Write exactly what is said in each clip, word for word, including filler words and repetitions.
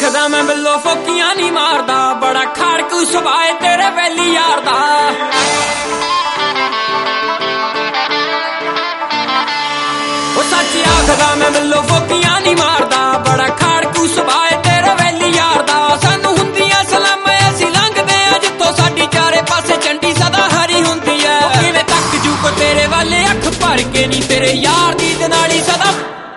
आखदा मैं बिल्लो फोकियां नहीं मारदा, बड़ा खाड़कू सुभाए तेरे वैली यार दा। ओ सच आखदा मैं बिल्लो फोकियां नहीं मारदा, बड़ा खाड़कू सुभाए तेरे वैली यार दा। सानू हुंदियां सलामां असीं लंघदे आ जित्थों साडी चारे पासे झंडी सदा हरी हुंदी ऐ। किवें तक जू को तेरे वाले अख भर के नी, तेरे यार दी दनाली सदा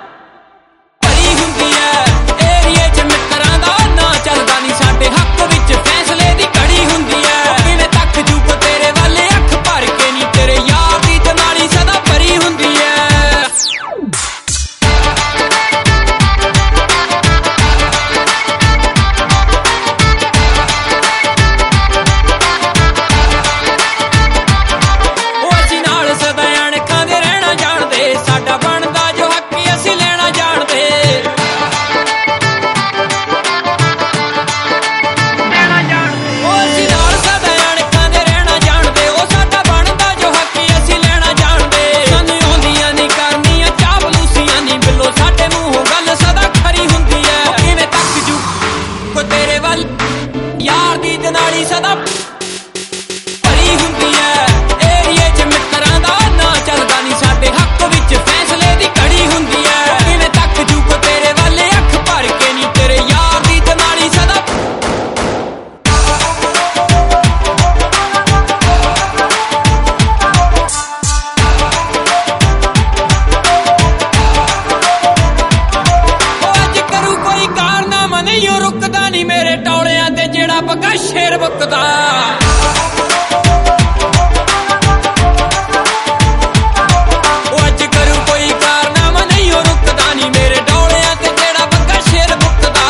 यार दी दनाली सदा भरी हुंदी ऐ। एरिए च मित्तरां दा ना चलदा नी, साडे हक विच फैसले दी घड़ी हुंदी ऐ। किवें तक जू को तेरे वाले अख भर के नी, तेरे यार दी दनाली सदा अज करू कोई कारनामा नहीं रुकदा नी मेरे टौलियां ते जेड़ा पक्का शेर बुकदा। अज करू कोई कारनामा नहीं रुकदा नी मेरे टौलियां ते जेड़ा पक्का शेर बुकदा।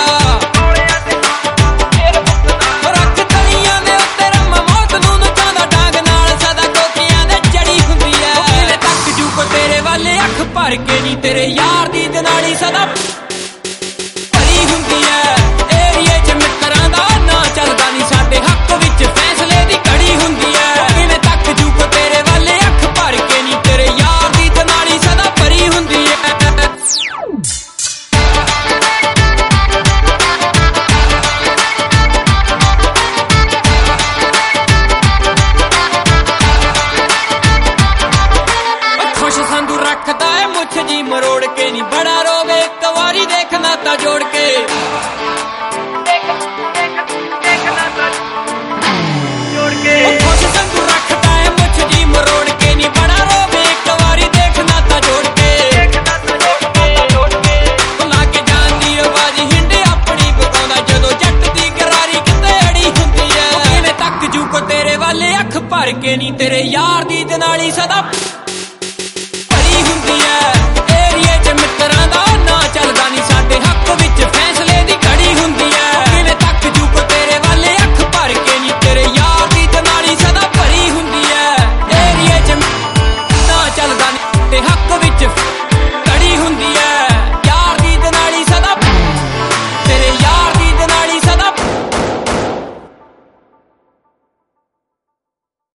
रख तलियां दे उत्ते रम्मा मौत नूं नचांदा डांग नाल सदा कोकियां दे जड़ी हुंदी ऐ। किवें तक जू को तेरे वाले अख भर के नी, तेरे यार दी दनाली सदा भरी हुंदी ऐ। एरिए च मित्तरां दा ना चलदा नी, साडे हक विच फैसले दी घड़ी हुंदी ऐ। किवें तक जू को तेरे वाले अख भर के नी, तेरे यार दी दनाली सदा भरी हुंदी ऐ। खुश संदू रखदा है मुछ जी मरोड़ के नी, बड़ा रोवे एक वारी देख नाता जोड़ के। खुश संदू रखदा है मुछ जी मरोड़ के नी, बड़ा रोवे एक वारी देख नाता जोड़ के। लागे जान दी आवाज हिंडे अपनी बगाउंदा, जदों जट दी गरारी किते अड़ी हुंदी ऐ। किवें तक जू को तेरे वाले अख भर के नी, तेरे यार दी दनाली सदा भरी हुंदी ऐ। एरिए च मित्तरां दा ना चलदा नी, साडे हक विच फैसले दी घड़ी हुंदी ऐ। किवें तक जू को तेरे वाले अख भर के नी, तेरे यार दी दनाली सदा भरी हुंदी ऐ। एरिए च ना चलदा नी, ते हक